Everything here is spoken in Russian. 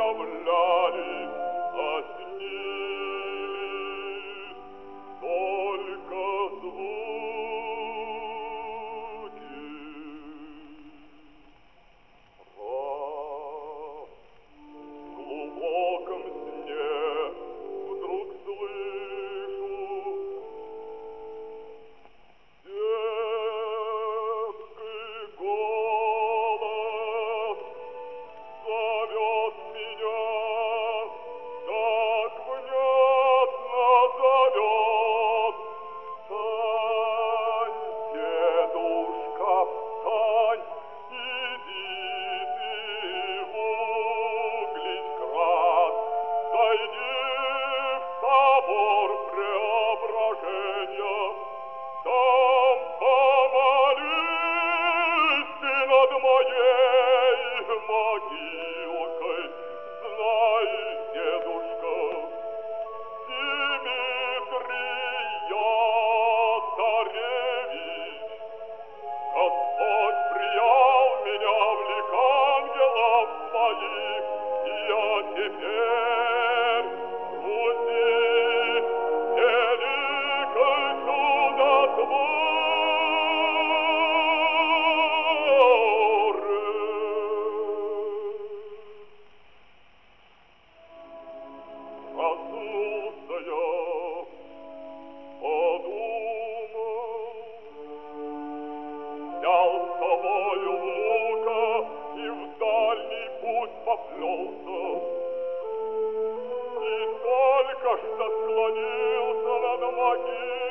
оставляли, а снились только звуки. В глубоком сне вдруг слышу детский голос зовет меня, так внятно зовет. Встань, дедушка, встань, иди ты в Угличград, зайди в собор Преображения, там помолись ты над моей могилкой. Знай, дедушка, Дмитрия царевич, Господь приял меня в лик ангелов своих, и я теперь Руси великой чудотворы. Проснулся я, подумал, взял с собою внука и в дальний путь поплелся. И только что склонился над могилой,